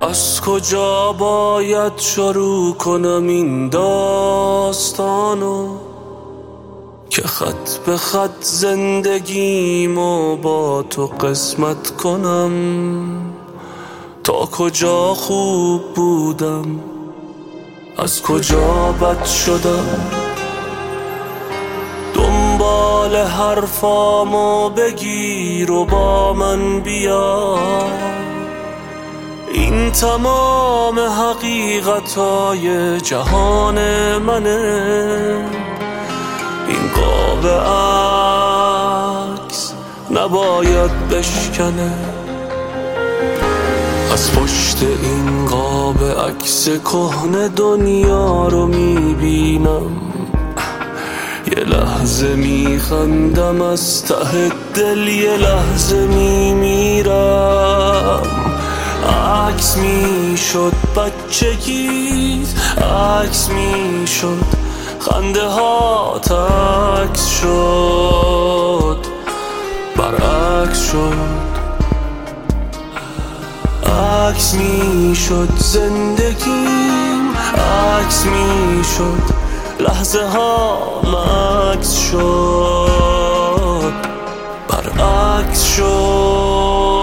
از کجا باید شروع کنم این داستانو که خط به خط زندگیمو با تو قسمت کنم؟ تا کجا خوب بودم، از کجا بد شدم؟ دنبال حرفامو بگیر و با من بیا، این تمام حقیقتای جهان منه. این قاب عکس نباید بشکنه، از پشت این قاب عکس کهنه دنیا رو میبینم. یه لحظه میخندم از ته دل، یه لحظه میمیرم. عکس میشد بچگیت، عکس میشد خنده ها، عکس شد برعکس شد. عکس میشد زندگیم، عکس میشد لحظه ها، عکس شد برعکس شد.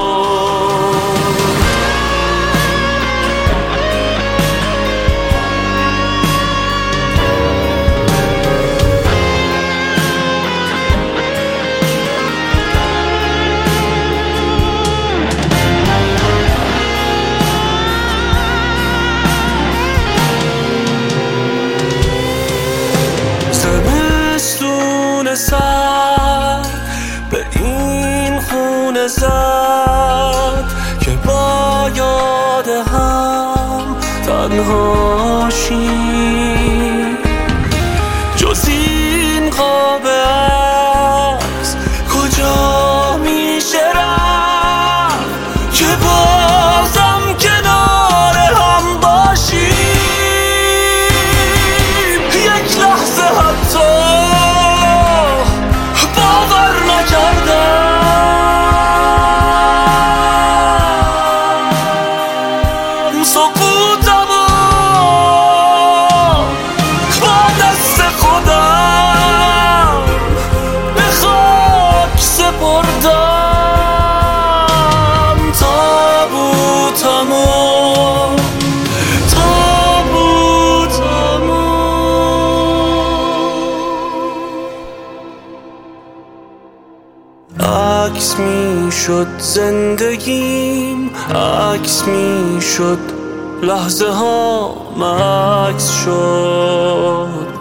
سر به این خونه زد که با یاد هم تنها شیم. جز این قاب عکس کجا میشه رفت که بازم کنار هم باشیم؟ یک لحظه حتی سقوطمو با دست خودم به خاک سپردم. تابوتمو عکس میشد زندگیم، عکس میشد لحظه ها، عکس شد